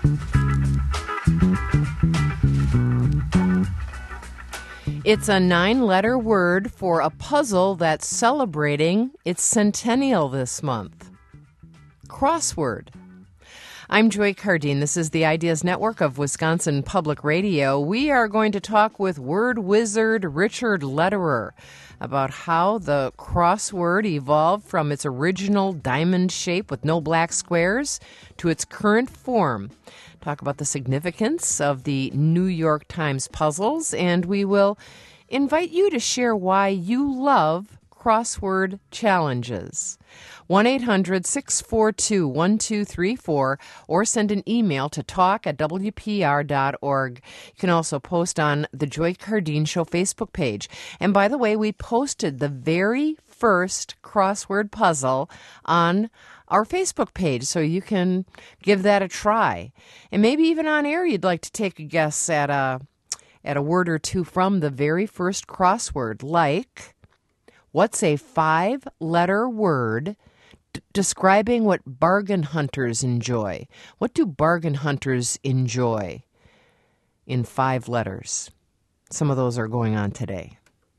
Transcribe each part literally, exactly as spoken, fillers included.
It's a nine-letter word for a puzzle that's celebrating its centennial this month. Crossword. I'm Joy Cardine. This is the Ideas Network of Wisconsin Public Radio. We are going to talk with word wizard Richard Lederer about how the crossword evolved from its original diamond shape with no black squares to its current form. Talk about the significance of the New York Times puzzles, and we will invite you to share why you love crossword challenges. one eight hundred six four two one two three four or send an email to talk at w p r dot org. You can also post on the Joy Cardine Show Facebook page. And by the way, we posted the very first crossword puzzle on our Facebook page, so you can give that a try. And maybe even on air you'd like to take a guess at a, at a word or two from the very first crossword, like, what's a five-letter word d- describing what bargain hunters enjoy? What do bargain hunters enjoy in five letters? Some of those are going on today.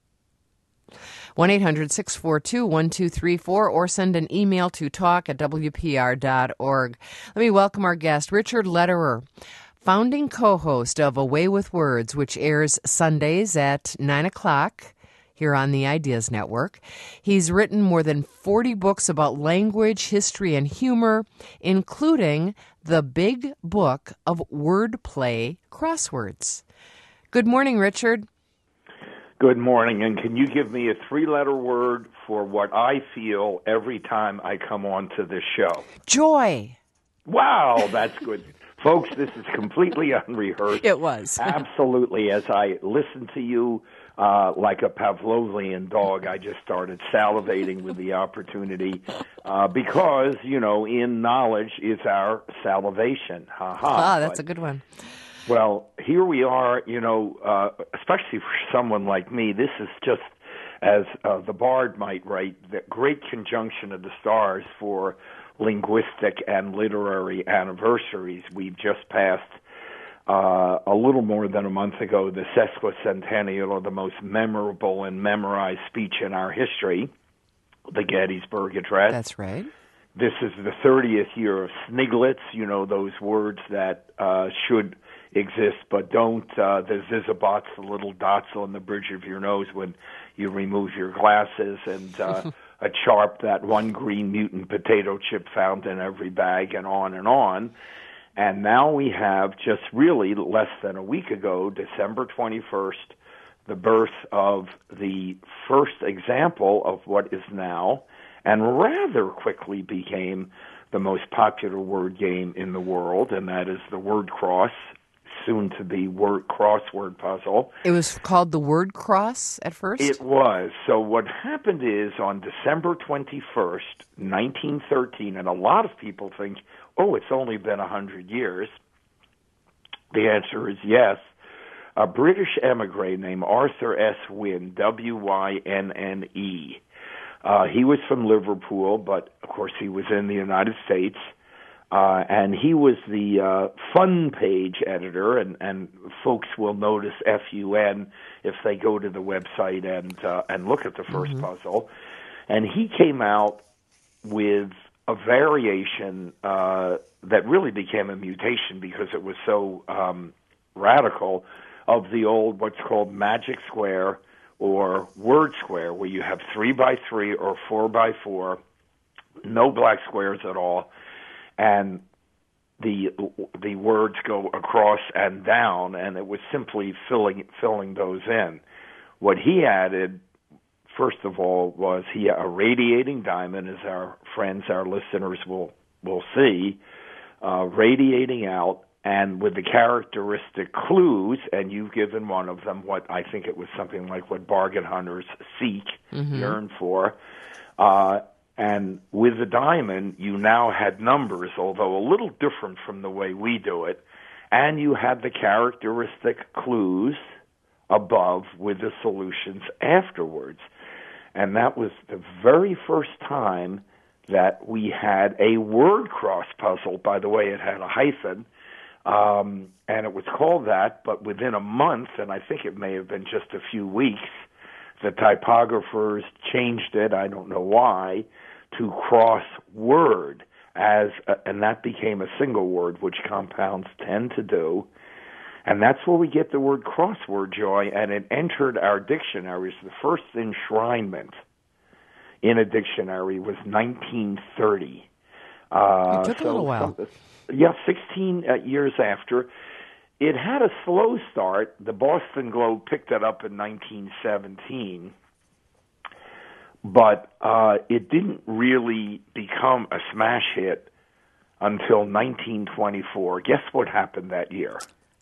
one eight hundred six four two one two three four or send an email to talk at w p r dot org. Let me welcome our guest, Richard Lederer, founding co-host of Away with Words, which airs Sundays at nine o'clock here on the Ideas Network. He's written more than forty books about language, history, and humor, including the Big Book of Wordplay Crosswords. Good morning, Richard. Good morning, and can you give me a three-letter word for what I feel every time I come on to this show? Joy. Wow, that's good. Folks, this is completely unrehearsed. It was. Absolutely. As I listened to you uh, like a Pavlovian dog, I just started salivating with the opportunity uh, because, you know, in knowledge is our salivation. Ha ha. Ah, that's but, a good one. Well, here we are, you know, uh, especially for someone like me, this is just, as uh, the Bard might write, the great conjunction of the stars for linguistic and literary anniversaries. We've just passed, uh, a little more than a month ago, the sesquicentennial of the most memorable and memorized speech in our history, the Gettysburg Address. That's right. This is the thirtieth year of sniglets, you know, those words that uh, should exist but don't. Uh, the zizabots, the little dots on the bridge of your nose when you remove your glasses, and uh, a charp, that one green mutant potato chip found in every bag, and on and on. And now we have, just really less than a week ago, December twenty-first, the birth of the first example of what is now, and rather quickly became, the most popular word game in the world, and that is the word cross, soon to be word crossword puzzle. It was called the word cross at first? It was. So what happened is, on December twenty-first, nineteen thirteen, and a lot of people think, oh, it's only been one hundred years. The answer is yes. A British emigre named Arthur S. Wynne, W Y N N E. Uh, he was from Liverpool, but of course he was in the United States. Uh, and he was the uh, fun page editor, and, and folks will notice F U N if they go to the website and uh, and look at the first mm-hmm. puzzle. And he came out with a variation uh, that really became a mutation because it was so um, radical of the old what's called magic square or word square, where you have three by three or four by four, no black squares at all, and the the words go across and down, and it was simply filling filling those in. What he added, first of all, was he a radiating diamond, as our friends, our listeners will will see, uh, radiating out, and with the characteristic clues, and you've given one of them, what I think it was something like what bargain hunters seek, mm-hmm. yearn for. Uh, and with the diamond, you now had numbers, although a little different from the way we do it, and you had the characteristic clues above with the solutions afterwards. And that was the very first time that we had a word cross puzzle. By the way, it had a hyphen. Um, and it was called that, but within a month, and I think it may have been just a few weeks, the typographers changed it, I don't know why, to crossword, as a, and that became a single word, which compounds tend to do. And that's where we get the word crossword, Joy, and it entered our dictionaries. The first enshrinement in a dictionary was nineteen thirty. Uh, it took so a little while. Some, yeah, sixteen uh, years after. It had a slow start. The Boston Globe picked it up in nineteen seventeen, but uh, it didn't really become a smash hit until nineteen twenty-four. Guess what happened that year?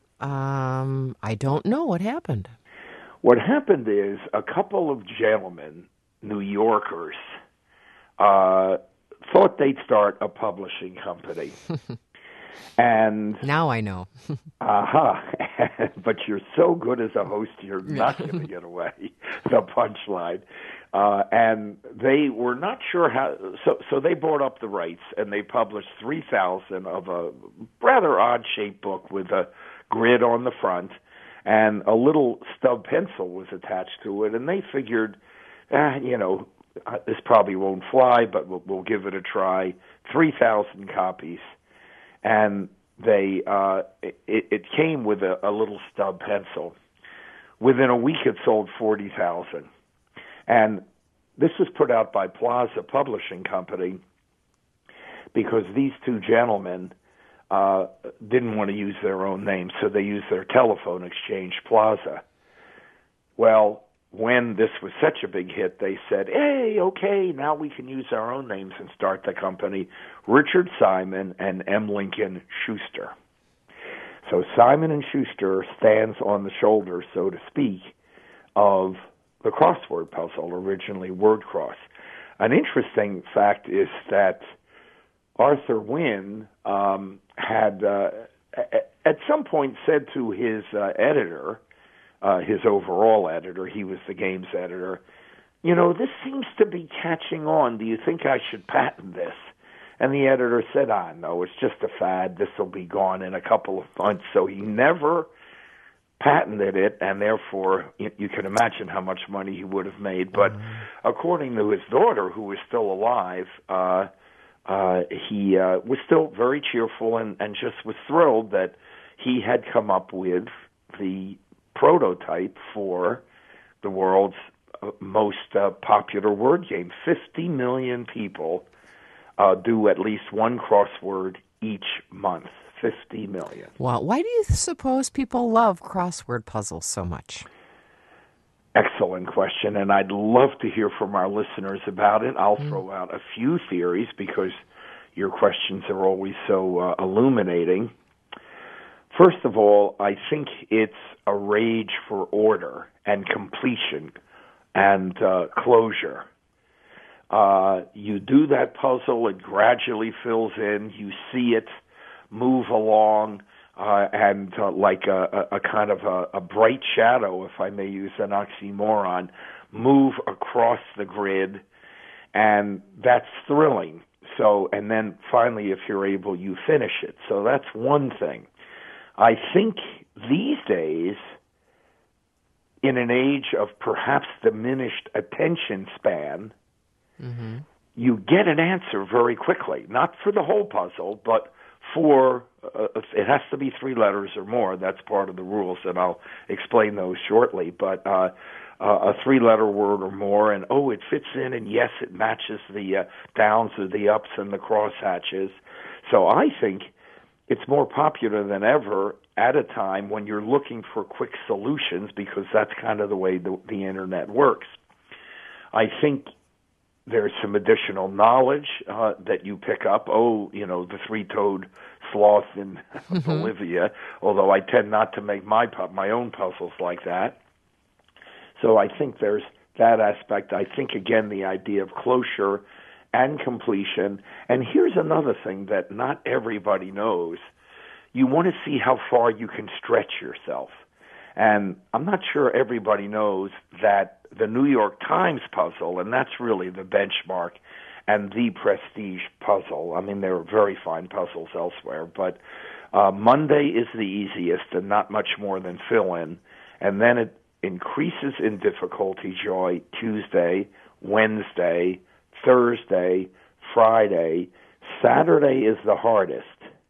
Um, I don't know what happened. What happened is a couple of gentlemen, New Yorkers, uh, thought they'd start a publishing company. And now I know. Aha. Uh-huh. But you're so good as a host, you're not going to get away. The punchline. Uh, and they were not sure how, so so they bought up the rights, and they published three thousand of a rather odd-shaped book with a grid on the front, and a little stub pencil was attached to it, and they figured, ah, you know, this probably won't fly, but we'll, we'll give it a try. three thousand copies. And they uh, it, it came with a, a little stub pencil. Within a week, it sold forty thousand. And this was put out by Plaza Publishing Company because these two gentlemen uh, didn't want to use their own names, so they used their telephone exchange, Plaza. Well, when this was such a big hit, they said, hey, okay, now we can use our own names and start the company, Richard Simon and M. Lincoln Schuster. So Simon and Schuster stands on the shoulders, so to speak, of the crossword puzzle, originally word cross. An interesting fact is that Arthur Wynne um, had uh, at some point said to his uh, editor, Uh, his overall editor, he was the games editor, you know, this seems to be catching on. Do you think I should patent this? And the editor said, ah, no, it's just a fad. This will be gone in a couple of months. So he never patented it, and therefore you, you can imagine how much money he would have made. But mm-hmm. according to his daughter, who was still alive, uh, uh, he uh, was still very cheerful and, and just was thrilled that he had come up with the prototype for the world's most uh, popular word game. fifty million people uh, do at least one crossword each month. fifty million. Wow. Why do you suppose people love crossword puzzles so much? Excellent question, and I'd love to hear from our listeners about it. I'll mm. throw out a few theories because your questions are always so uh, illuminating. First of all, I think it's a rage for order and completion and uh, closure. Uh, you do that puzzle, it gradually fills in, you see it move along, uh, and uh, like a, a, a kind of a, a bright shadow, if I may use an oxymoron, move across the grid, and that's thrilling. So, and then finally, if you're able, you finish it. So that's one thing. I think these days, in an age of perhaps diminished attention span, mm-hmm. you get an answer very quickly. Not for the whole puzzle, but for, uh, it has to be three letters or more. That's part of the rules, and I'll explain those shortly. But uh, uh, a three-letter word or more, and oh, it fits in, and yes, it matches the uh, downs or the ups and the crosshatches. So I think it's more popular than ever at a time when you're looking for quick solutions, because that's kind of the way the, the Internet works. I think there's some additional knowledge uh, that you pick up. Oh, you know, the three-toed sloth in mm-hmm. Bolivia, although I tend not to make my pu- my own puzzles like that. So I think there's that aspect. I think, again, the idea of closure and completion. And here's another thing that not everybody knows. You want to see how far you can stretch yourself. And I'm not sure everybody knows that the New York Times puzzle, and that's really the benchmark, and the prestige puzzle. I mean, there are very fine puzzles elsewhere, but uh, Monday is the easiest and not much more than fill-in, and then it increases in difficulty, Joy, Tuesday, Wednesday, Thursday, Friday. Saturday is the hardest.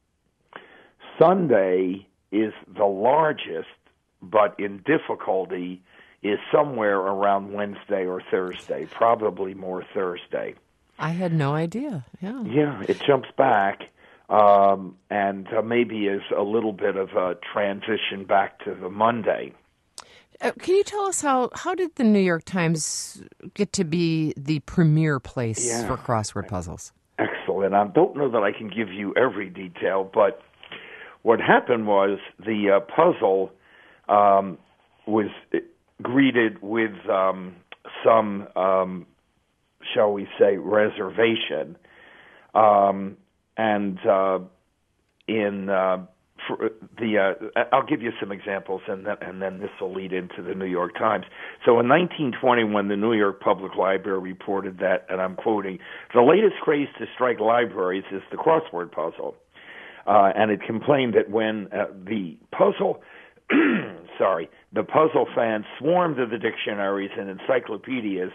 Sunday is the largest, but in difficulty is somewhere around Wednesday or Thursday, probably more Thursday. I had no idea. Yeah. Yeah, it jumps back, um, and uh, maybe is a little bit of a transition back to the Monday. Uh, can you tell us how, how did the New York Times get to be the premier place yeah. for crossword puzzles? Excellent. I don't know that I can give you every detail, but what happened was the uh, puzzle um, was greeted with um, some, um, shall we say, reservation. Um, and uh, in uh, for the, uh, I'll give you some examples, and then, and then this will lead into the New York Times. So in nineteen twenty, when the New York Public Library reported that, and I'm quoting, the latest craze to strike libraries is the crossword puzzle. Uh, and it complained that when uh, the puzzle, sorry, the puzzle fans swarmed to the dictionaries and encyclopedias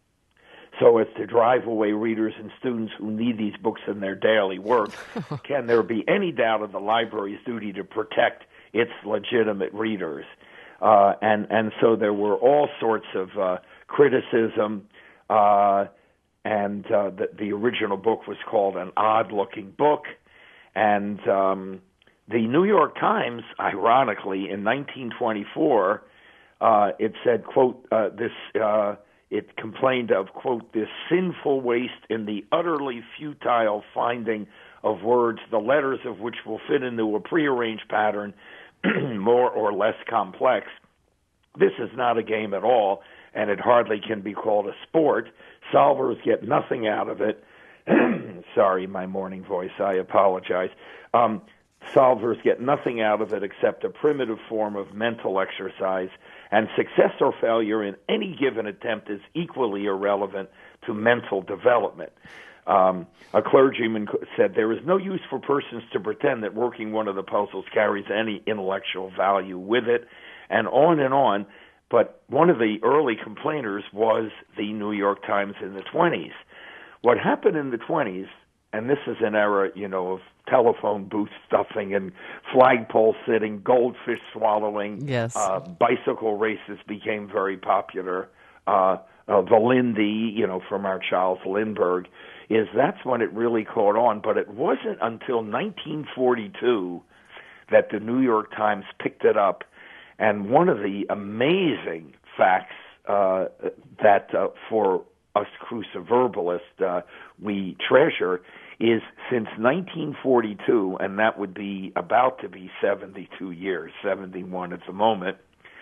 so as to drive away readers and students who need these books in their daily work, can there be any doubt of the library's duty to protect its legitimate readers? Uh, and, and so there were all sorts of uh, criticism, uh, and uh, the, the original book was called An Odd-Looking Book. And um, the New York Times, ironically, in nineteen twenty-four, uh, it said, quote, uh, this, uh, it complained of, quote, this sinful waste in the utterly futile finding of words, the letters of which will fit into a prearranged pattern, more or less complex. This is not a game at all, and it hardly can be called a sport. Solvers get nothing out of it. Sorry, my morning voice, I apologize. Um, solvers get nothing out of it except a primitive form of mental exercise, and success or failure in any given attempt is equally irrelevant to mental development. Um, a clergyman said, there is no use for persons to pretend that working one of the puzzles carries any intellectual value with it, and on and on. But one of the early complainers was the New York Times in the twenties. What happened in the twenties, and this is an era, you know, of telephone booth stuffing and flagpole sitting, goldfish swallowing. Yes. Uh, bicycle races became very popular. Uh, uh, the Lindy, you know, from our Charles Lindbergh, is that's when it really caught on. But it wasn't until nineteen forty-two that the New York Times picked it up. And one of the amazing facts uh, that uh, for us cruciverbalists uh, we treasure is since nineteen forty-two, and that would be about to be seventy-two years, seventy-one at the moment,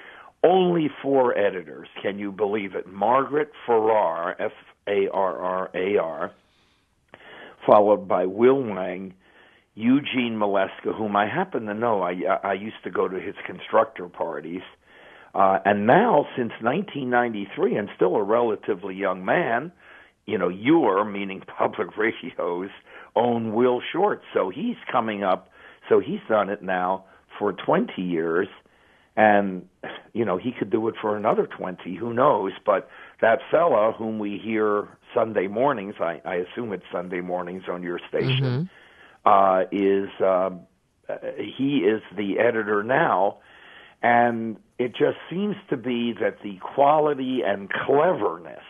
only four editors, can you believe it? Margaret Farrar, F A R R A R, followed by Will Wang, Eugene Maleska, whom I happen to know. I, I used to go to his constructor parties. Uh, and now, since nineteen ninety-three, and still a relatively young man, you know, your, meaning Public Radio's own Will Short. So he's coming up, so he's done it now for twenty years, and, you know, he could do it for another twenty, who knows? But that fella whom we hear Sunday mornings, I, I assume it's Sunday mornings on your station, mm-hmm. uh, is, uh, he is the editor now, and it just seems to be that the quality and cleverness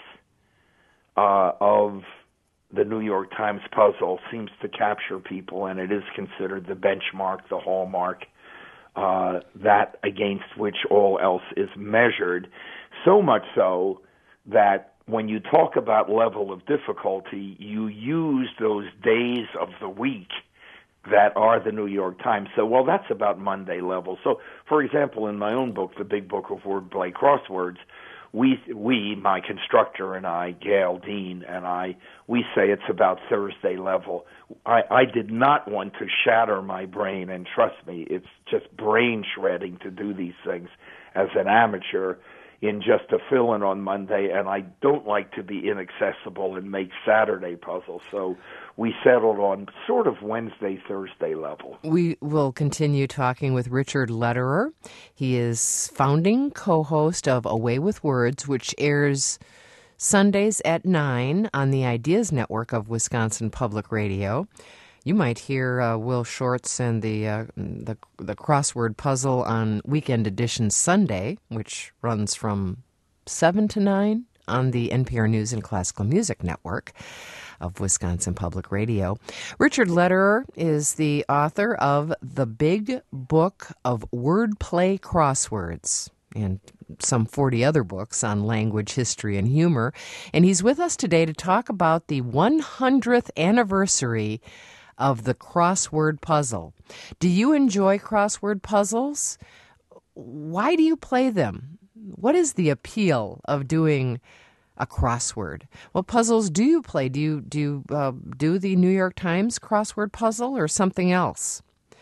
uh, of the New York Times puzzle seems to capture people, and it is considered the benchmark, the hallmark, uh, that against which all else is measured. So much so that when you talk about level of difficulty, you use those days of the week that are the New York Times. So, well, that's about Monday level. So, for example, in my own book, The Big Book of Wordplay Crosswords, we, we, my constructor and I, Gail Dean and I, we say it's about Thursday level. I, I did not want to shatter my brain, and trust me, it's just brain shredding to do these things as an amateur. in just a fill-in on Monday, and I don't like to be inaccessible and make Saturday puzzles. So we settled on sort of Wednesday, Thursday level. We will continue talking with Richard Lederer. He is founding co-host of Away with Words, which airs Sundays at nine on the Ideas Network of Wisconsin Public Radio. You might hear uh, Will Shortz and the, uh, the the crossword puzzle on Weekend Edition Sunday, which runs from seven to nine on the N P R News and Classical Music Network of Wisconsin Public Radio. Richard Lederer is the author of The Big Book of Wordplay Crosswords and some forty other books on language, history, and humor. And he's with us today to talk about the one hundredth anniversary of the crossword puzzle. Do you enjoy crossword puzzles? Why do you play them? What is the appeal of doing a crossword? What puzzles do you play? Do you do you, uh, do the New York Times crossword puzzle or something else?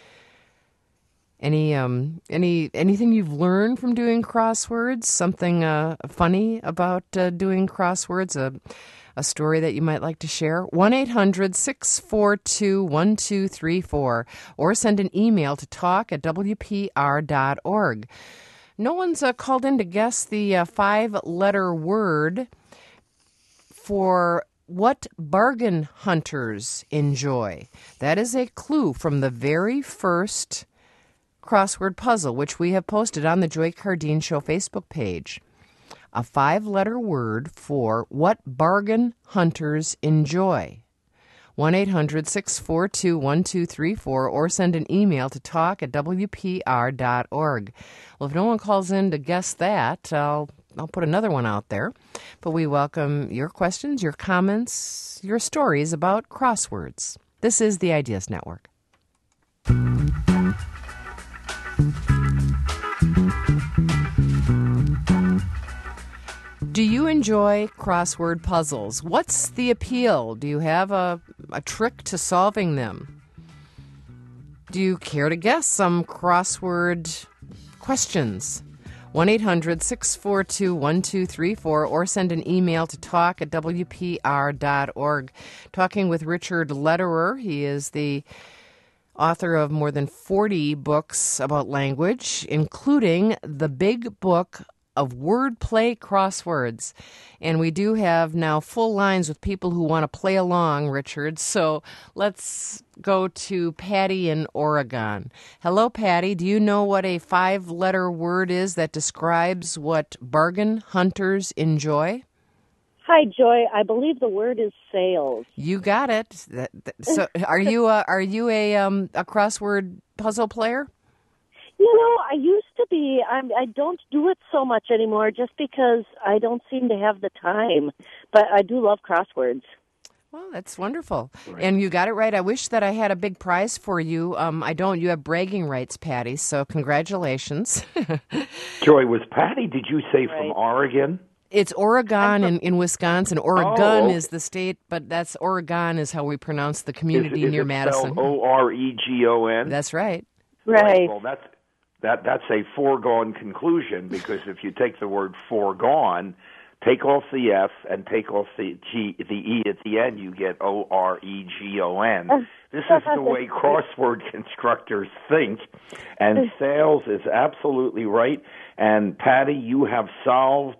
Any um any anything you've learned from doing crosswords? Something uh, funny about uh, doing crosswords? A A story that you might like to share? one eight hundred six four two one two three four or send an email to talk at w p r dot org. No one's uh, called in to guess the uh, five-letter word for what bargain hunters enjoy. That is a clue from the very first crossword puzzle, which we have posted on the Joy Cardeen Show Facebook page. A five-letter word for what bargain hunters enjoy. one eight hundred six four two one two three four or send an email to talk at w p r dot org. Well, if no one calls in to guess that, I'll, I'll put another one out there. But we welcome your questions, your comments, your stories about crosswords. This is the Ideas Network. Do you enjoy crossword puzzles? What's the appeal? Do you have a, a trick to solving them? Do you care to guess some crossword questions? one eight hundred six four two one two three four or send an email to talk at w p r dot org. Talking with Richard Lederer. He is the author of more than forty books about language, including The Big Book of Wordplay Crosswords. And we do have now full lines with people who want to play along, Richard. So let's go to Patty in Oregon. Hello, Patty. Do you know what a five-letter word is that describes what bargain hunters enjoy? Hi, Joy. I believe the word is sales. You got it. That, that, so, are you a, are you a um, a crossword puzzle player? You know, I used to be. I'm, I don't do it so much anymore just because I don't seem to have the time. But I do love crosswords. Well, that's wonderful. Right. And you got it right. I wish that I had a big prize for you. Um, I don't. You have bragging rights, Patty, so congratulations. Joy, was Patty, did you say, right. from Oregon? It's Oregon in, in Wisconsin. Oregon oh. is the state, but that's Oregon is how we pronounce the community is, is near it Madison. O R E G O N? That's right. Right. Well, that's that. That's a foregone conclusion because if you take the word foregone, take off the F and take off the G, the E at the end, you get O R E G O N. This is the way crossword constructors think, and sales is absolutely right. And Patty, you have solved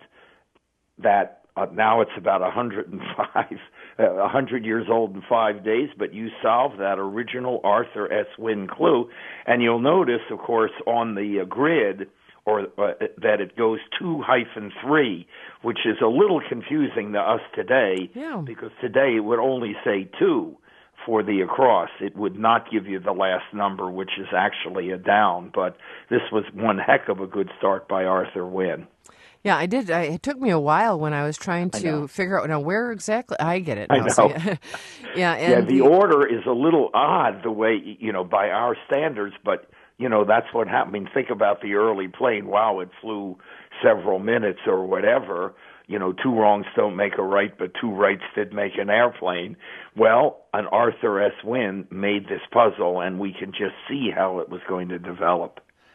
that. Uh, now it's about one hundred five, uh, one hundred years old in five days, but you solved that original Arthur S. Wynn clue. And you'll notice, of course, on the uh, grid, or uh, that it goes two hyphen three, which is a little confusing to us today, yeah. because today it would only say two for the across. It would not give you the last number, which is actually a down. But this was one heck of a good start by Arthur Wynn. Yeah, I did. I, it took me a while when I was trying to figure out now where exactly. I get it now. I know. So, yeah, yeah, and yeah, the, the order is a little odd the way, you know, by our standards, but, you know, that's what happened. I mean, think about the early plane. Wow, it flew several minutes or whatever. You know, two wrongs don't make a right, but two rights did make an airplane. Well, an Arthur S. Wynn made this puzzle, and we can just see how it was going to develop.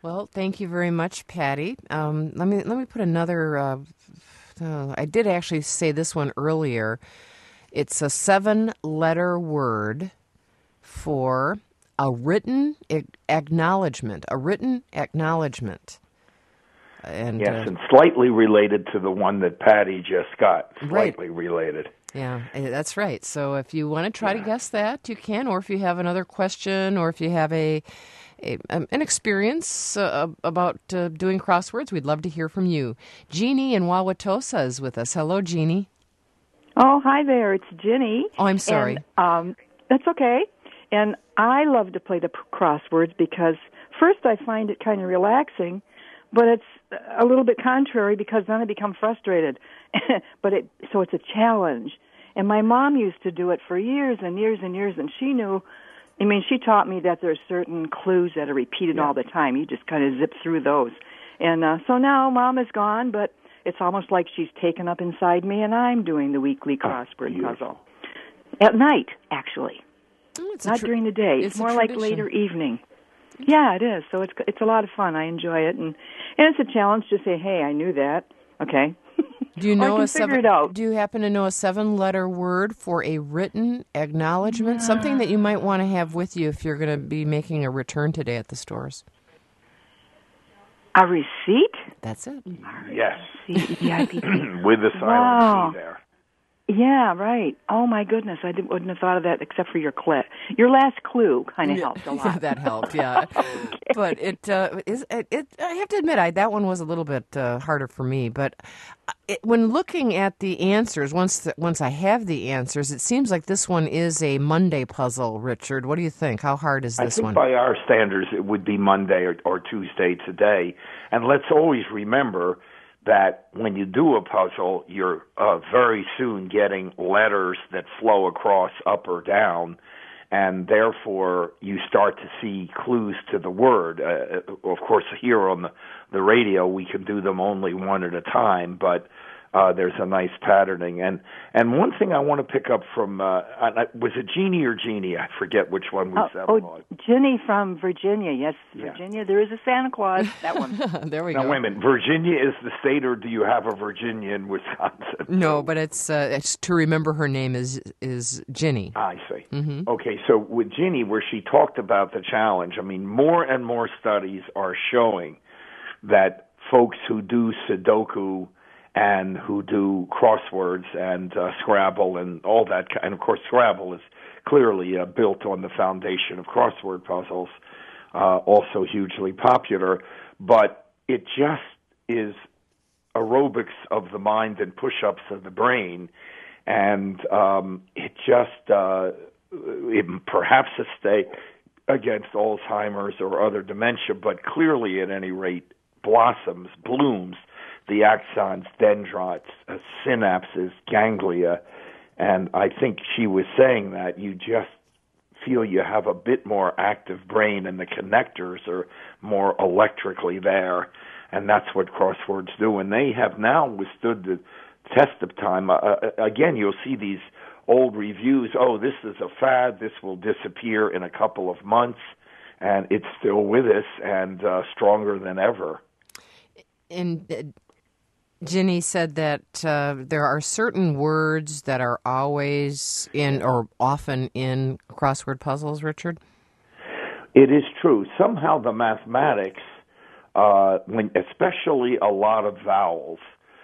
Well, thank you very much, Patty. Um, let me let me put another. Uh, uh, I did actually say this one earlier. It's a seven-letter word for a written acknowledgement. A written acknowledgement. And, yes, uh, and slightly related to the one that Patty just got. Slightly right. related. Yeah, that's right. So if you want to try yeah. to guess that, you can. Or if you have another question, or if you have a, a an experience uh, about uh, doing crosswords, we'd love to hear from you. Jeannie in Wauwatosa is with us. Hello, Jeannie. Oh, hi there. It's Ginny. Oh, I'm sorry. And, um, that's okay. And I love to play the crosswords because, first, I find it kind of relaxing, but it's a little bit contrary because then I become frustrated. but it so it's a challenge. And my mom used to do it for years and years and years, and she knew, I mean, she taught me that there's certain clues that are repeated yeah. all the time. You just kind of zip through those. And uh, so now Mom is gone, but it's almost like she's taken up inside me, and I'm doing the weekly crossword oh, puzzle. At night, actually. Oh, Not tra- during the day. It's, it's more like later evening. Yeah, it is. So it's it's a lot of fun. I enjoy it, and and it's a challenge to say, "Hey, I knew that." Okay. Do you know I a seven? it out. Do you happen to know a seven-letter word for a written acknowledgement? No. Something that you might want to have with you if you're going to be making a return today at the stores. A receipt? That's it. Yes. Receipt, with the silent wow. C there. Yeah, right. Oh my goodness, I didn't, wouldn't have thought of that except for your cl- your last clue kind of yeah. helped a lot. Yeah, that helped. Yeah, okay. But it uh, is. It, it. I have to admit, I that one was a little bit uh, harder for me. But it, when looking at the answers, once the, once I have the answers, it seems like this one is a Monday puzzle. Richard, what do you think? How hard is this I think one? by our standards, it would be Monday or, or Tuesday today. And let's always remember that when you do a puzzle, you're uh, very soon getting letters that flow across up or down, and therefore you start to see clues to the word. Uh, of course, here on the, the radio, we can do them only one at a time, but uh, there's a nice patterning. And and one thing I want to pick up from, uh, was it Jeannie or Jeannie? I forget which one we oh, settled oh, on. Ginny from Virginia. Yes, yeah. Virginia. There is a Santa Claus. That one. There we now, go. Now, wait a minute. Virginia is the state, or do you have a Virginia in Wisconsin? No, but it's, uh, it's to remember her name is is Ginny. I see. Mm-hmm. Okay, so with Ginny, where she talked about the challenge, I mean, more and more studies are showing that folks who do Sudoku and who do crosswords and uh, Scrabble and all that, and of course Scrabble is clearly uh, built on the foundation of crossword puzzles, uh, also hugely popular, but it just is aerobics of the mind and push-ups of the brain, and um, it just, uh, it, perhaps a stay against Alzheimer's or other dementia, but clearly at any rate blossoms, blooms, the axons, dendrites, uh, synapses, ganglia, and I think she was saying that you just feel you have a bit more active brain and the connectors are more electrically there, and that's what crosswords do. And they have now withstood the test of time. Uh, again, you'll see these old reviews, oh, this is a fad, this will disappear in a couple of months, and it's still with us and uh, stronger than ever. And uh, Ginny said that uh, there are certain words that are always in or often in crossword puzzles, Richard? It is true. Somehow the mathematics, uh, when especially a lot of vowels,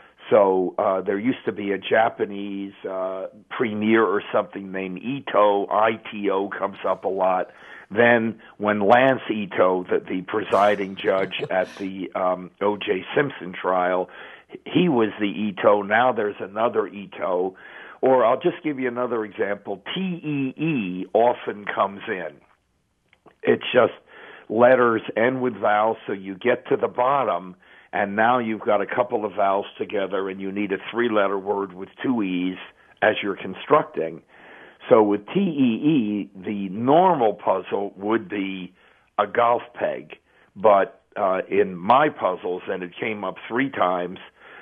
so uh, there used to be a Japanese uh, premier or something named Ito, I T O comes up a lot. Then when Lance Ito, the, the presiding judge at the um, O J Simpson trial, he was the Ito. Now there's another Ito. Or I'll just give you another example. T E E often comes in. It's just letters end with vowels, so you get to the bottom, and now you've got a couple of vowels together, and you need a three-letter word with two E's as you're constructing. So with T E E, the normal puzzle would be a golf peg. But uh, in my puzzles, and it came up three times,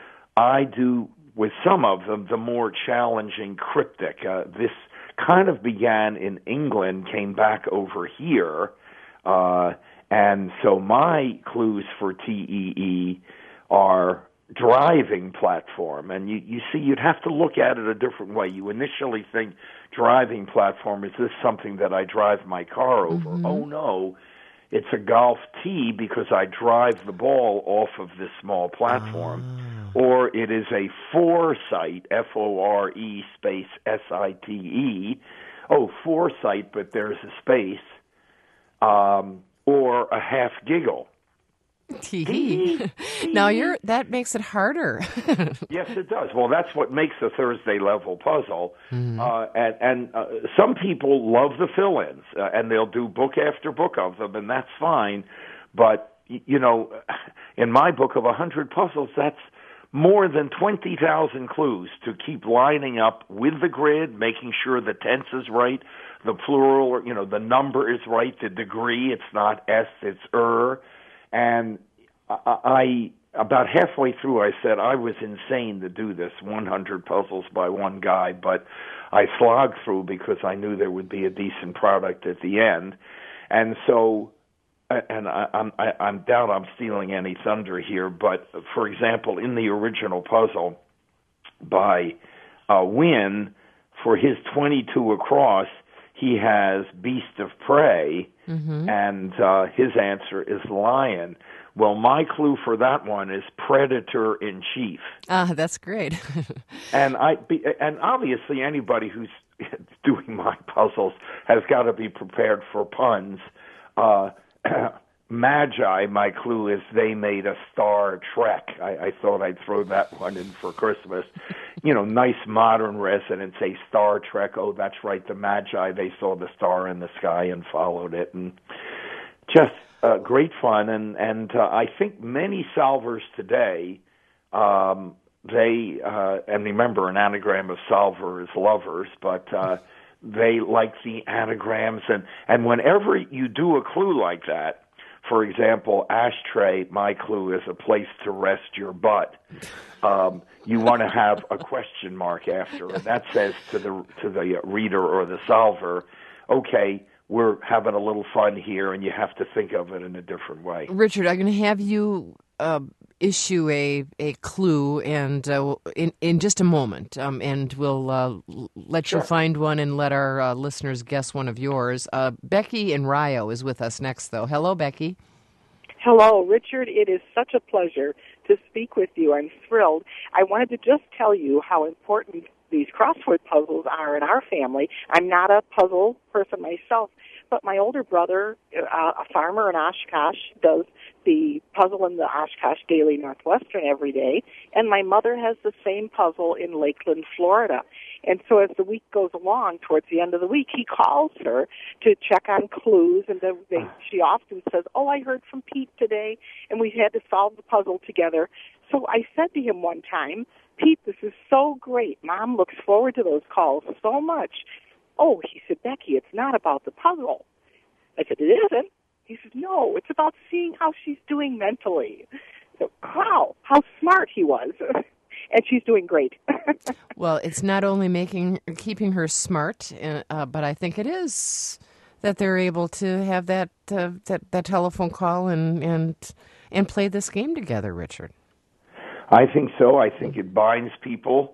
I do, with some of them, the more challenging cryptic. Uh, this kind of began in England, came back over here, uh, And so my clues for T E E are driving platform. And you, you see, you'd have to look at it a different way. You initially think driving platform, is this something that I drive my car over? Mm-hmm. Oh, no. It's a golf tee because I drive the ball off of this small platform. Ah. Or it is a foresight, F O R E space S I T E. Oh, foresight, but there's a space. Um, or a half giggle. Tee. Now you're that makes it harder. Yes, it does. Well, that's what makes a Thursday level puzzle. Mm-hmm. Uh, and and uh, some people love the fill-ins, uh, and they'll do book after book of them, and that's fine. But you know, in my book of a hundred puzzles, that's more than twenty thousand clues to keep lining up with the grid, making sure the tense is right, the plural, or, you know, the number is right, the degree, it's not S, it's er. And I, I, about halfway through, I said I was insane to do this, one hundred puzzles by one guy, but I slogged through because I knew there would be a decent product at the end. And so, and I, I'm, I, I'm doubt I'm stealing any thunder here, but for example, in the original puzzle by uh, Wynn, for his twenty-two across, he has beast of prey, mm-hmm. and uh, his answer is lion. Well, my clue for that one is predator in chief. Ah, that's great. and I, and obviously, anybody who's doing my puzzles has got to be prepared for puns. Uh, Magi, my clue is they made a Star Trek. I, I thought I'd throw that one in for Christmas. You know, nice modern residents say Star Trek. Oh, that's right, the Magi, they saw the star in the sky and followed it. And just uh, great fun. And, and uh, I think many solvers today, um, they, uh, and remember, an anagram of solver is lovers, but uh, they like the anagrams. And, and whenever you do a clue like that, for example, ashtray, my clue is a place to rest your butt. Um, you want to have a question mark after it. That says to the to the reader or the solver, okay, we're having a little fun here, and you have to think of it in a different way. Richard, I'm going to have you uh, issue a, a clue and uh, in in just a moment, um, and we'll uh, let sure. you find one and let our uh, listeners guess one of yours. Uh, Becky in Rio is with us next, though. Hello, Becky. Hello, Richard. It is such a pleasure to speak with you. I'm thrilled. I wanted to just tell you how important these crossword puzzles are in our family. I'm not a puzzle person myself, but my older brother, uh, a farmer in Oshkosh, does the puzzle in the Oshkosh Daily Northwestern every day, and my mother has the same puzzle in Lakeland, Florida. And so as the week goes along, towards the end of the week, he calls her to check on clues, and they, they, she often says, oh, I heard from Pete today, and we had to solve the puzzle together. So I said to him one time, Pete, this is so great. Mom looks forward to those calls so much. Oh, he said, Becky, it's not about the puzzle. I said, it isn't. He said, no, it's about seeing how she's doing mentally. So, wow, how smart he was. And she's doing great. Well, it's not only making keeping her smart, uh, but I think it is that they're able to have that uh, that, that telephone call and, and and play this game together, Richard. I think so. I think it binds people,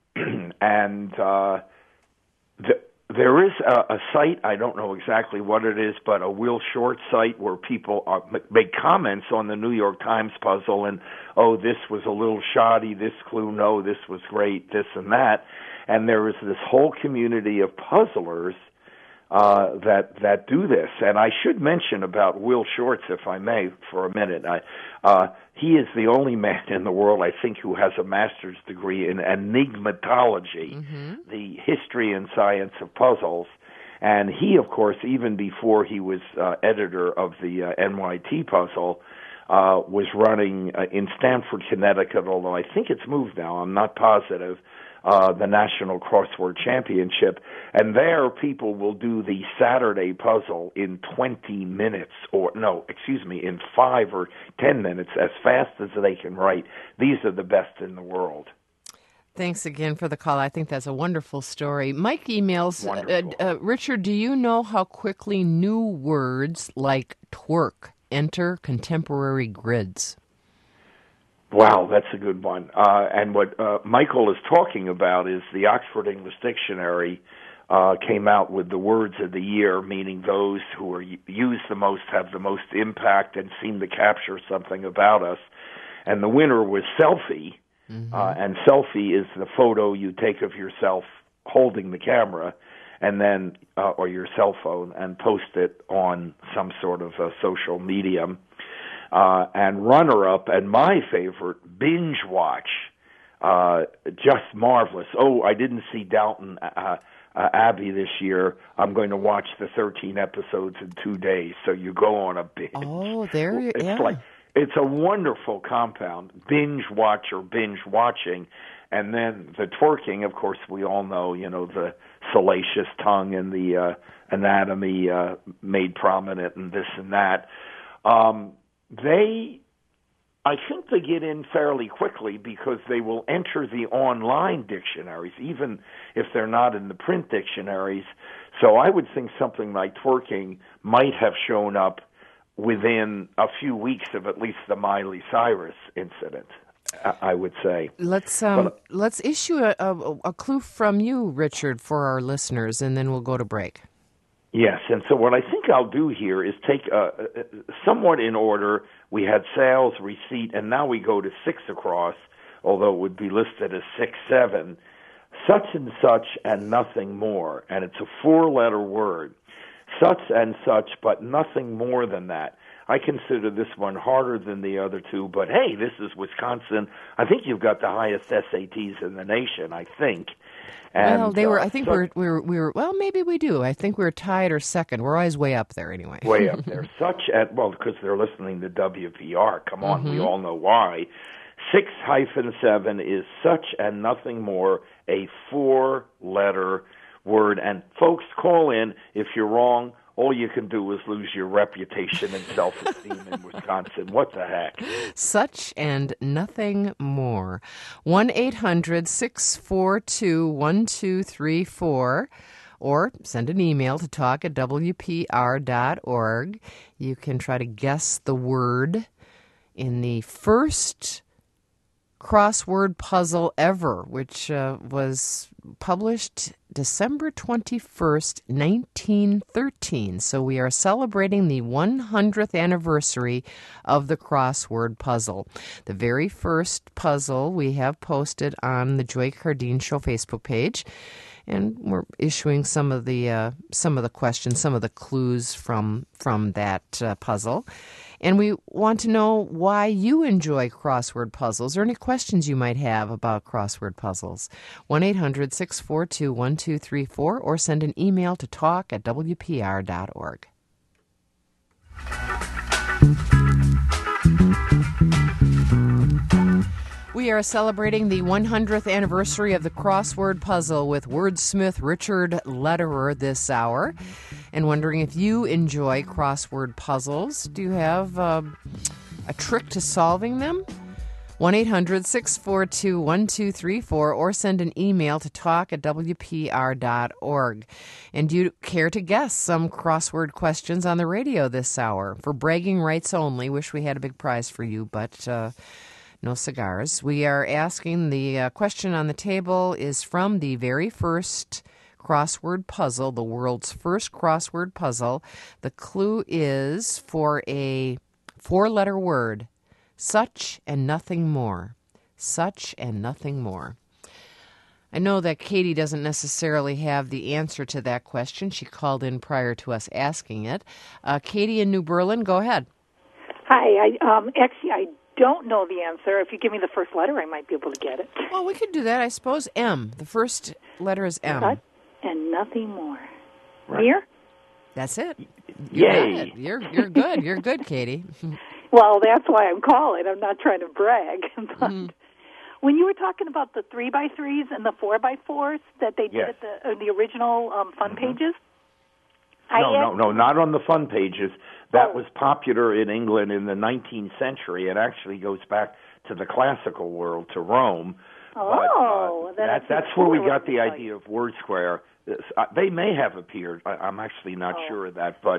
and uh, the, there is a, a site, I don't know exactly what it is, but a Will Short site where people are, make comments on the New York Times puzzle and, oh, this was a little shoddy, this clue, no, this was great, this and that. And there is this whole community of puzzlers uh, that that do this. And I should mention about Will Shortz, if I may, for a minute. I, uh, he is the only man in the world, I think, who has a master's degree in enigmatology, mm-hmm. the history and science of puzzles. And he, of course, even before he was uh, editor of the uh, N Y T puzzle, uh, was running uh, in Stamford, Connecticut, although I think it's moved now, I'm not positive, uh, the National Crossword Championship. And there people will do the Saturday puzzle in twenty minutes, or no, excuse me, in five or ten minutes, as fast as they can write. These are the best in the world. Thanks again for the call. I think that's a wonderful story. Mike emails, uh, uh, Richard, do you know how quickly new words like twerk enter contemporary grids? Wow, that's a good one. Uh, and what uh, Michael is talking about is the Oxford English Dictionary uh, came out with the words of the year, meaning those who are used the most, have the most impact, and seem to capture something about us. And the winner was selfie. Mm-hmm. Uh, and selfie is the photo you take of yourself holding the camera, and then uh, or your cell phone, and post it on some sort of a social medium. Uh, and runner-up, and my favorite, binge watch, uh, just marvelous. Oh, I didn't see Downton uh, uh, Abbey this year. I'm going to watch the thirteen episodes in two days. So you go on a binge. Oh, there you it's yeah. like it's a wonderful compound, binge watch or binge watching. And then the twerking, of course, we all know, you know, the salacious tongue and the uh, anatomy uh, made prominent and this and that. Um, They, I think they get in fairly quickly because they will enter the online dictionaries, even if they're not in the print dictionaries. So I would think something like twerking might have shown up within a few weeks of at least the Miley Cyrus incident, I would say. Let's um, but, let's issue a, a, a clue from you, Richard, for our listeners, and then we'll go to break. Yes, and so what I think I'll do here is take uh, somewhat in order. We had sales, receipt, and now we go to six across, although it would be listed as six, seven, such and such and nothing more. And it's a four-letter word, such and such, but nothing more than that. I consider this one harder than the other two, but hey, this is Wisconsin. I think you've got the highest S A Ts in the nation, I think. And, well, they were. uh, I think so, we're, we were. We were. Well, maybe we do. I think we're tied or second. We're always way up there, anyway. Way up there. Such at well, because they're listening to W P R. Come on, mm-hmm. We all know why. Six hyphen seven is such and nothing more, a four-letter word. And folks, call in if you're wrong. All you can do is lose your reputation and self-esteem in Wisconsin. What the heck? Such and nothing more. one eight hundred six four two one two three four, or send an email to talk at W P R dot org. You can try to guess the word in the first crossword puzzle ever, which uh, was published December twenty-first, nineteen thirteen. So we are celebrating the one hundredth anniversary of the crossword puzzle. The very first puzzle we have posted on the Joy Cardeen Show Facebook page, and we're issuing some of the uh, some of the questions, some of the clues from from that uh, puzzle. And we want to know why you enjoy crossword puzzles or any questions you might have about crossword puzzles. one eight hundred six four two one two three four, or send an email to talk at W P R dot org. We are celebrating the one hundredth anniversary of the crossword puzzle with wordsmith Richard Lederer this hour, and wondering if you enjoy crossword puzzles. Do you have uh, a trick to solving them? one eight hundred six four two one two three four, or send an email to talk at W P R dot org. And do you care to guess some crossword questions on the radio this hour? For bragging rights only. Wish we had a big prize for you, but uh, no cigars. We are asking, the uh, question on the table is from the very first crossword puzzle, the world's first crossword puzzle. The clue is for a four-letter word, such and nothing more. Such and nothing more. I know that Katie doesn't necessarily have the answer to that question. She called in prior to us asking it. Uh, Katie in New Berlin, go ahead. Hi. I um, actually, I don't know the answer. If you give me the first letter, I might be able to get it. Well, we could do that, I suppose. M. The first letter is M. Such and nothing more. Right. Here? That's it. Yay. You're, you're good. You're good, Katie. Well, that's why I'm calling. I'm not trying to brag. But Mm-hmm. when you were talking about the three by threes and the four by fours that they did Yes. at the, uh, the original um, fun Mm-hmm. pages, No, I no, asked, no, not on the fun pages. That Oh. was popular in England in the nineteenth century. It actually goes back to the classical world, to Rome. Oh, but, uh, that's that, that's where we cooler, got the let me tell idea of Word Square. This- uh, They may have appeared. I, I'm actually not Oh. sure of that, but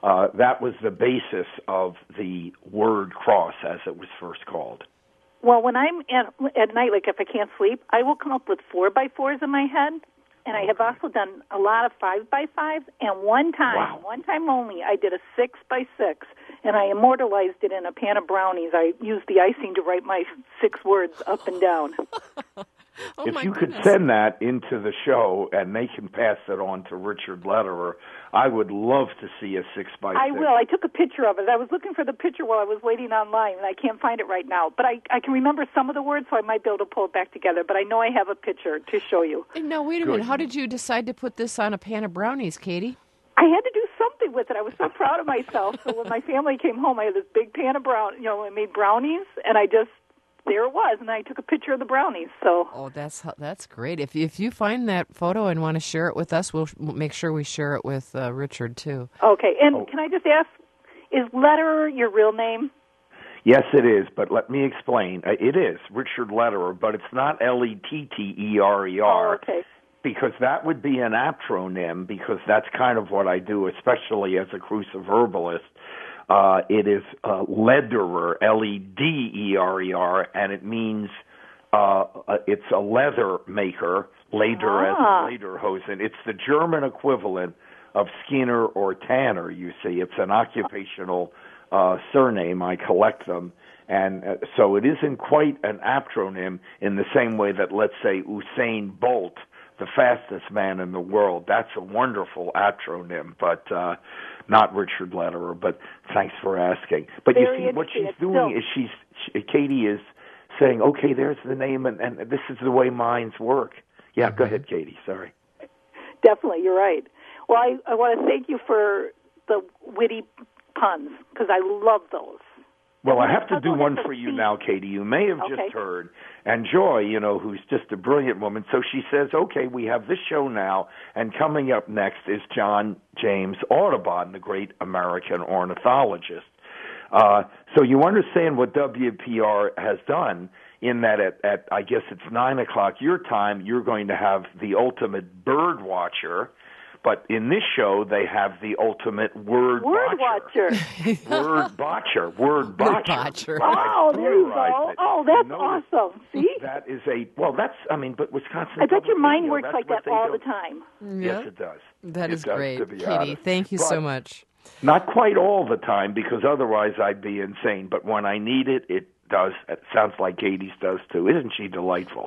uh, that was the basis of the word cross, as it was first called. Well, when I'm at, at night, like if I can't sleep, I will come up with four by fours in my head, and I have also done a lot of five by fives. And one time, Wow. one time only, I did a six by six, and I immortalized it in a pan of brownies. I used the icing to write my six words up and down. Oh, if my you goodness. could send that into the show and they can pass it on to Richard Lederer, I would love to see a six by I six. will. I took a picture of it. I was looking for the picture while I was waiting online, and I can't find it right now. But I, I can remember some of the words, so I might be able to pull it back together. But I know I have a picture to show you. No, wait a Good. minute. How did you decide to put this on a pan of brownies, Katie? I had to do something with it. I was so proud of myself. So when my family came home, I had this big pan of brown. You know, I made brownies, and I just there it was, and I took a picture of the brownies. So Oh, that's that's great. If if you find that photo and want to share it with us, we'll we'll make sure we share it with uh, Richard too. okay, and Oh. can I just ask, is Lederer your real name? Yes, it is, but let me explain. Uh, It is Richard Lederer, but it's not L E T T E R E R. Oh, okay. Because that would be an aptronym, because that's kind of what I do, especially as a cruciverbalist. Uh, it is uh, Lederer, L E D E R E R, and it means uh, uh, it's a leather maker, Leder Ah. as in Lederhosen. It's the German equivalent of Skinner or Tanner, you see. It's an occupational uh, surname. I collect them. And uh, so it isn't quite an aptronym in the same way that, let's say, Usain Bolt, the fastest man in the world, that's a wonderful acronym, but uh, not Richard Lederer. But thanks for asking. But Very you see, what interesting. she's It's doing still- is she's she, Katie is saying, okay, there's the name, and, and this is the way minds work. Yeah, go ahead, Katie. Sorry. Definitely, you're right. Well, I, I want to thank you for the witty puns, because I love those. Well, I And have to do puzzle one has a for you theme. now, Katie. You may have Okay. just heard, and Joy, you know, who's just a brilliant woman, so she says, okay, we have this show now, and coming up next is John James Audubon, the great American ornithologist. Uh, so you understand what W P R has done in that at, at, I guess it's nine o'clock your time, you're going to have the ultimate bird watcher. But in this show, they have the ultimate word, Word watcher. watcher. Word botcher. Word botcher. botcher. Well, I Oh, there you pluralized go. it. Oh, that's Notice awesome. See? That is a, well, that's, I mean, but Wisconsin. I bet your Public mind Radio, works that's like what that they all do. the time. Yes, it does. That It is does, great. to be Katie, honest. thank you so But much. Not quite all the time, because otherwise I'd be insane. But when I need it, it does. It sounds like Katie's does too. Isn't she delightful?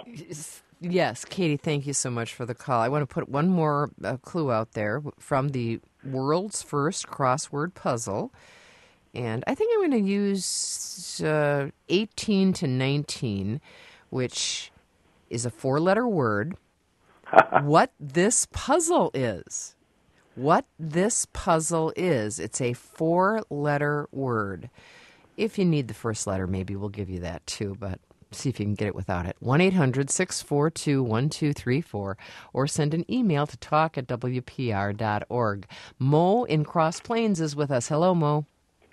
Yes, Katie, thank you so much for the call. I want to put one more uh, clue out there from the world's first crossword puzzle. And I think I'm going to use uh, eighteen to nineteen, which is a four-letter word. What this puzzle is. What this puzzle is. It's a four-letter word. If you need the first letter, maybe we'll give you that too, but see if you can get it without it. one eight hundred six four two one two three four or send an email to talk at w p r dot org. Mo in Cross Plains is with us. Hello, Mo.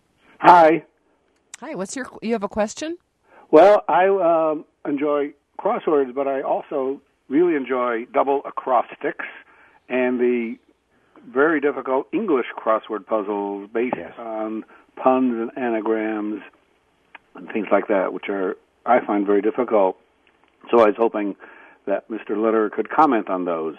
Hi. Hi, what's your, you have a question? Well, I um, enjoy crosswords, but I also really enjoy double acrostics and the very difficult English crossword puzzles based Yes. on puns and anagrams and things like that, which are I find very difficult. So I was hoping that Mister Lederer could comment on those.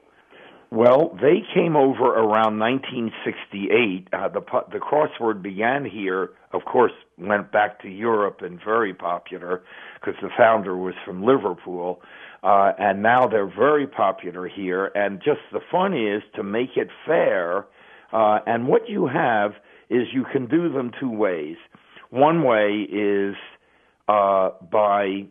Well, they came over around nineteen sixty-eight. Uh, the pu- the crossword began here, of course, went back to Europe and very popular because the founder was from Liverpool. Uh, and now they're very popular here. And just the fun is to make it fair. Uh, and what you have is you can do them two ways. One way is uh, by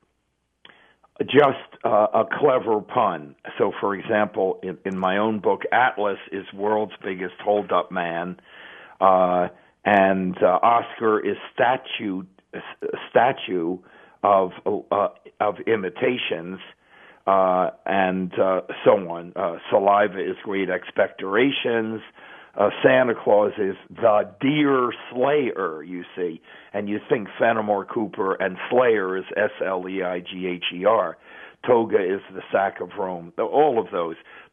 just uh, a clever pun. So, for example, in, in my own book, Atlas is world's biggest hold-up man, uh, and uh, Oscar is statue statue of uh, of imitations, uh, and uh, so on. Uh, saliva is great expectorations. Uh, Santa Claus is the deer slayer, you see, and you think Fenimore Cooper, and Slayer is S L E I G H E R. Toga is the sack of Rome, all of those.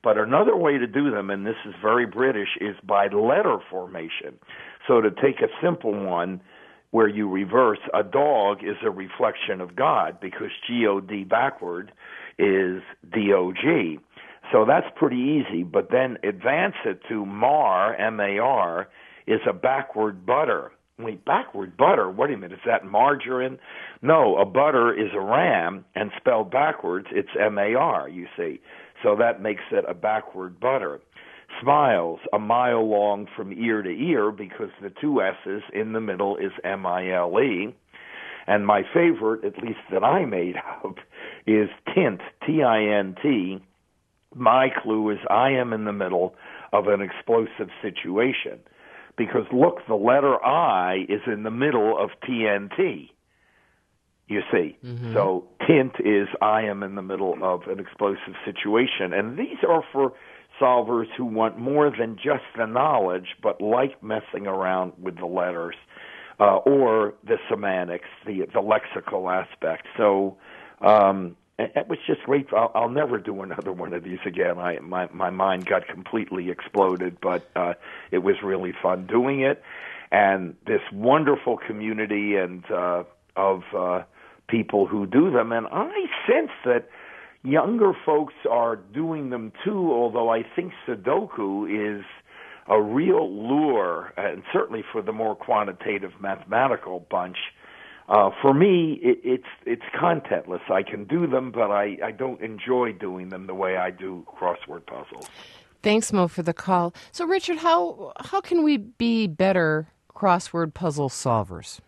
But another way to do them, and this is very British, is by letter formation. So to take a simple one where you reverse, a dog is a reflection of God because G O D backward is D O G. So that's pretty easy. But then advance it to mar, M A R, is a backward butter. Wait, backward butter? Wait a minute, is that margarine? No, a butter is a ram, and spelled backwards, it's M A R, you see. So that makes it a backward butter. Smiles, a mile long from ear to ear, because the two S's in the middle is M I L E. And my favorite, at least that I made up, is tint, T I N T. My clue is I am in the middle of an explosive situation. Because, look, the letter I is in the middle of T N T, you see. Mm-hmm. So tint is I am in the middle of an explosive situation. And these are for solvers who want more than just the knowledge, but like messing around with the letters uh, or the semantics, the, the lexical aspect. So um, it was just great. I'll, I'll never do another one of these again. I my my mind got completely exploded, but uh, it was really fun doing it. And this wonderful community and uh, of uh, people who do them. And I sense that younger folks are doing them too, although I think Sudoku is a real lure, and certainly for the more quantitative mathematical bunch. Uh, for me, it, it's it's contentless. I can do them, but I, I don't enjoy doing them the way I do crossword puzzles. Thanks, Mo, for the call. So, Richard, how how can we be better crossword puzzle solvers?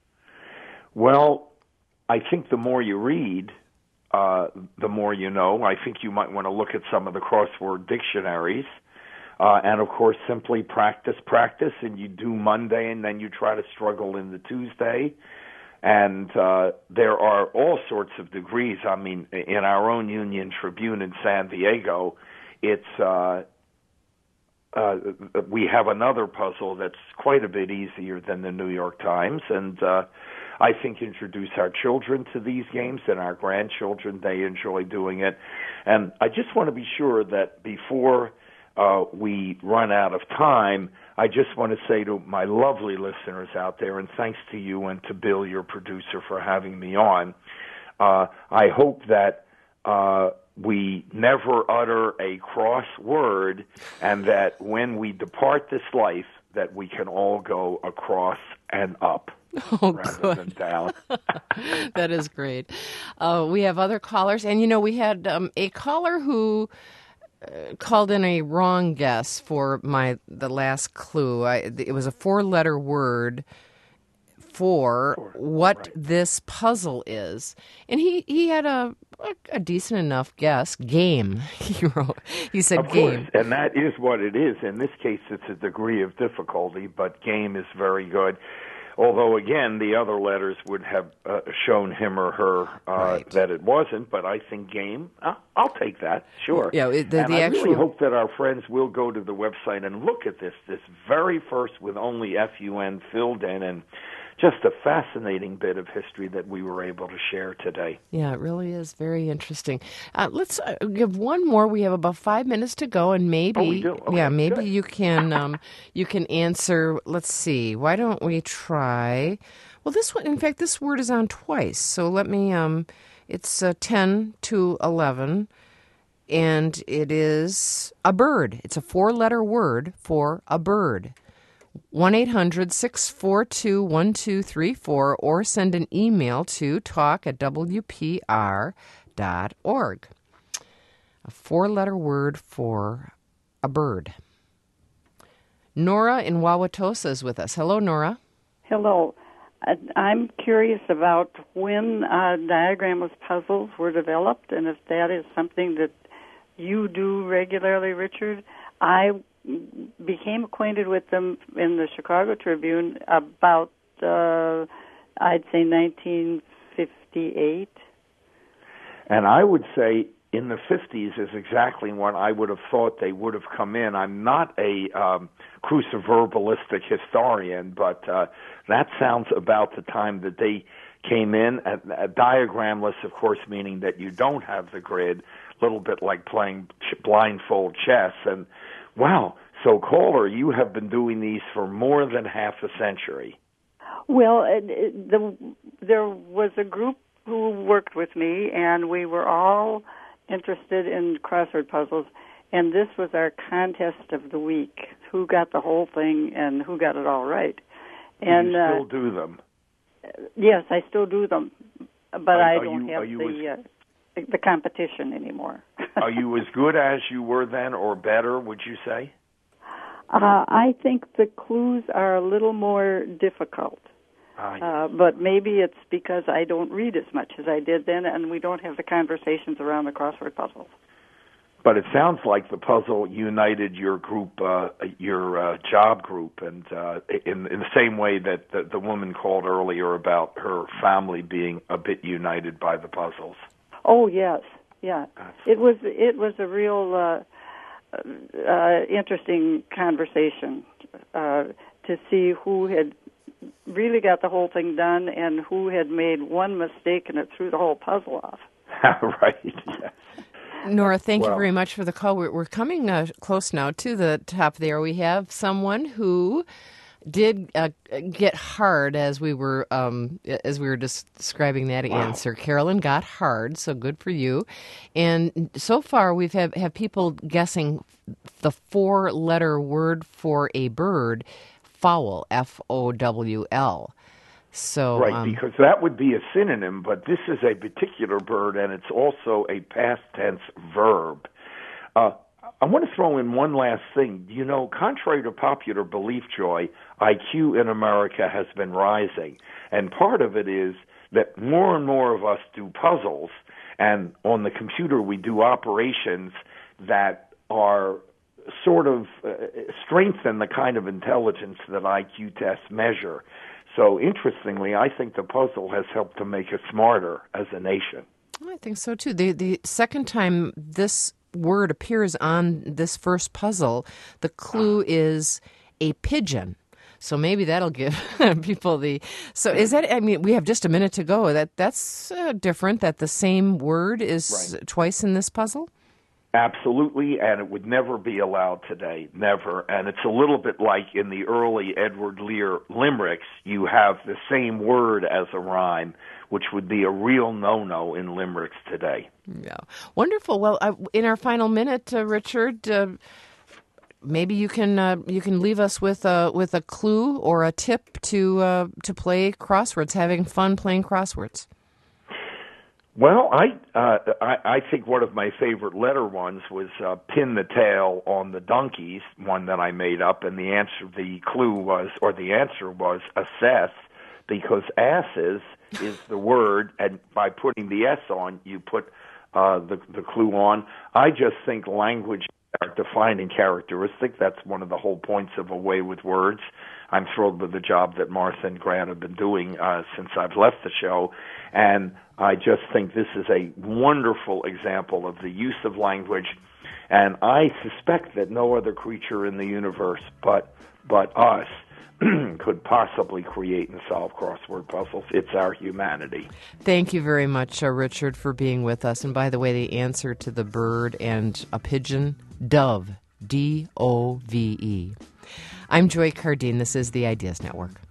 Well, I think the more you read, uh, the more you know. I think you might want to look at some of the crossword dictionaries. Uh, and, of course, simply practice, practice, and you do Monday, and then you try to struggle in the Tuesday. And uh, there are all sorts of degrees. I mean, in our own Union Tribune in San Diego, it's uh, uh, we have another puzzle that's quite a bit easier than the New York Times. And uh, I think introduce our children to these games and our grandchildren. They enjoy doing it. And I just want to be sure that before uh, we run out of time, I just want to say to my lovely listeners out there, and thanks to you and to Bill, your producer, for having me on, uh, I hope that uh, we never utter a cross word, and that when we depart this life, that we can all go across and up. Oh, rather good. than down. That is great. Uh, we have other callers, and, you know, we had um, a caller who Uh, called in a wrong guess for my the last clue. I, it was a four-letter word for Four, what right. this puzzle is, and he, he had a, a a decent enough guess. Game. He wrote. He said of game, course, and that is what it is. In this case, it's a degree of difficulty, but game is very good. Although, again, the other letters would have uh, shown him or her uh, right. that it wasn't, but I think game, uh, I'll take that, sure. Yeah, the, the and I actual... really hope that our friends will go to the website and look at this, this very first with only F U N filled in, and just a fascinating bit of history that we were able to share today. Yeah, it really is very interesting. Uh, let's uh, give one more. We have about five minutes to go, and maybe, oh, we do? Okay, yeah, maybe good. you can um, you can answer. Let's see. Why don't we try? Well, this one. In fact, this word is on twice. So let me. Um, it's uh, ten to eleven, and it is a bird. It's a four-letter word for a bird. one eight hundred six four two one two three four, or send an email to talk at w p r dot org. A four-letter word for a bird. Nora in Wauwatosa is with us. Hello, Nora. Hello. I'm curious about when uh, diagramless puzzles were developed, and if that is something that you do regularly, Richard. I became acquainted with them in the Chicago Tribune about, uh, I'd say, nineteen fifty-eight. And I would say in the fifties is exactly when I would have thought they would have come in. I'm not a um, cruciverbalistic historian, but uh, that sounds about the time that they came in. A, a diagramless, of course, meaning that you don't have the grid, little bit like playing ch- blindfold chess. And wow, so caller, you have been doing these for more than half a century. Well, it, it, the, there was a group who worked with me, and we were all interested in crossword puzzles, and this was our contest of the week: who got the whole thing and who got it all right. And you still uh, do them? Yes, I still do them, but are, I are don't you, have the as, uh, the competition anymore. Are you as good as you were then, or better? Would you say? Uh, I think the clues are a little more difficult. Ah, yes. Uh, but maybe it's because I don't read as much as I did then, and we don't have the conversations around the crossword puzzles. But it sounds like the puzzle united your group, uh, your uh, job group, and uh, in, in the same way that the, the woman called earlier about her family being a bit united by the puzzles. Oh yes, yeah. Absolutely. It was it was a real uh, uh, interesting conversation uh, to see who had really got the whole thing done and who had made one mistake and it threw the whole puzzle off. Right. Yes. Nora, thank well, you very much for the call. We're, we're coming uh, close now to the top there. We have someone who did uh, get hard as we were um, as we were just describing that wow. answer. Carolyn got hard, so good for you. And so far, we've have, have people guessing the four-letter word for a bird, fowl, F O W L. So, right, um, because that would be a synonym, but this is a particular bird, and it's also a past tense verb. Uh, I want to throw in one last thing. You know, contrary to popular belief, Joy, I Q in America has been rising, and part of it is that more and more of us do puzzles, and on the computer we do operations that are sort of uh, strengthen the kind of intelligence that I Q tests measure. So, interestingly, I think the puzzle has helped to make us smarter as a nation. I think so, too. The the second time this word appears on this first puzzle, the clue is a pigeon. So maybe that'll give people the... So is that... I mean, we have just a minute to go. That That's uh, different, that the same word is right. twice in this puzzle? Absolutely, and it would never be allowed today, never. And it's a little bit like in the early Edward Lear limericks, you have the same word as a rhyme, which would be a real no-no in limericks today. Yeah, wonderful. Well, uh, in our final minute, uh, Richard, uh, maybe you can uh, you can leave us with a with a clue or a tip to uh, to play crosswords, having fun playing crosswords. Well, I, uh, I I think one of my favorite letter ones was uh, pin the tail on the donkeys, one that I made up, and the answer, the clue was, or the answer was assess, because asses is the word, and by putting the S on, you put uh, the the clue on. I just think language are defining characteristic. That's one of the whole points of A Way with Words. I'm thrilled with the job that Martha and Grant have been doing uh, since I've left the show, and I just think this is a wonderful example of the use of language, and I suspect that no other creature in the universe but but us could possibly create and solve crossword puzzles. It's our humanity. Thank you very much, uh, Richard, for being with us. And by the way, the answer to the bird and a pigeon, dove, D O V E. I'm Joy Cardine. This is the Ideas Network.